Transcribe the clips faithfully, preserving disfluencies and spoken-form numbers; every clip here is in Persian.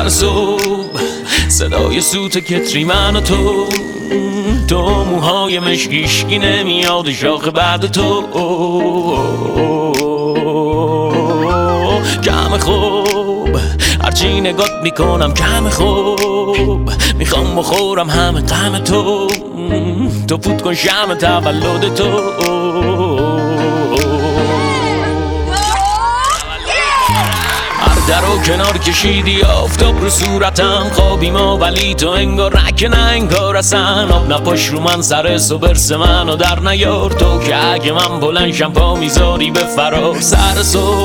سر صبح صدای سوت کتری من و تو، تو موهای مشکیشکی نمیاد شاخ بعد تو. کم خوب هرچی نگات میکنم کم خوب، میخوام بخورم همه غم تو، تو فوت کن شمع تولد تو. در و کنار کشیدی آفتاب رو صورتم، خوابی ما ولی تو انگار رک نه انگار اصلا. آب نپاش رو من سر سو برس منو در نیار، تو که اگه من بلنشم پا میذاری به فرار. سر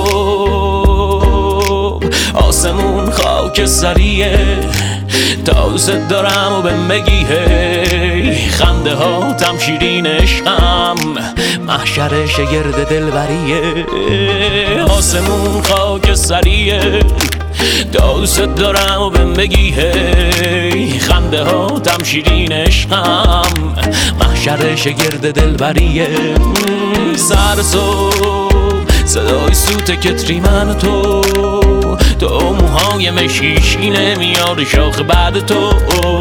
صبح آسمون خاک سریه، تا دوست دارم و بهم بگی هی، خنده ها تم شیرین عشقم، محشر شگرد دلبریه. آسمون خاک سریه، تا دوست دارم و بهم بگی هی، خنده ها تم شیرین عشقم، محشر شگرد دلبریه. سر صبح صدای سوت کتری من و تو، تو موهای مشیشکی نمیاد شاخ بعد تو.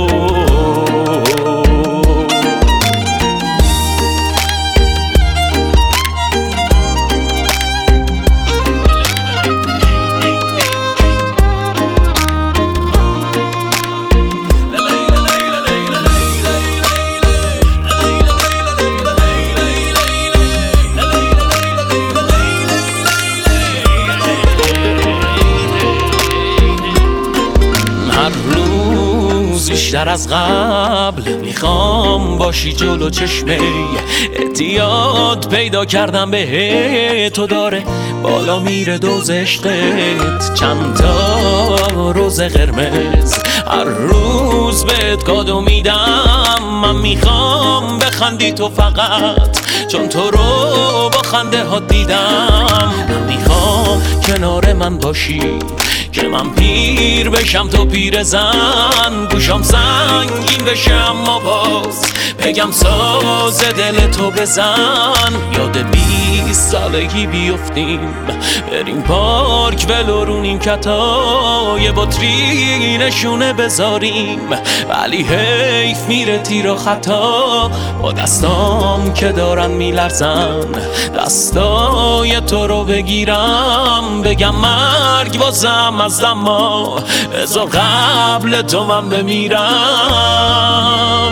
بیشتر از قبل میخوام باشی جلو چشمه، اعتیاد پیدا کردم به تو، داره بالا میره دوز عشقت. چند تا روز قرمز هر روز بهت کادو میدم، من میخوام بخندی تو فقط، چون تو رو با خنده ها دیدم. من میخوام کنار من باشی که من پیر بشم تو پیر زن، گوشم سنگین بشه اما باز بگم ساز دل تو بزن. یاد بیست سالگی بیفتیم بریم پارک ولو رو نیمکتا، یه بطری نشونه بذاریم ولی حیف میره تیر و خطا. با دستام که دارن میلرزن دستای تو رو بگیرم، بگم مرگ بازم از دما بذار قبل تو من بمیرم.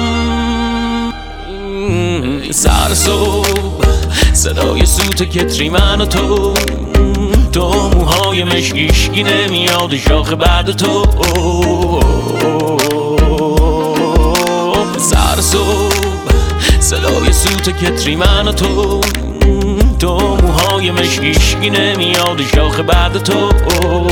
سر صبح صدای سوت کتری من و تو، تو موهای مشکیشکی نمیاد شاخ بعد تو. سر صبح صدای سوت کتری من و تو، تو موهای مشکیشکی نمیاد شاخ بعد تو.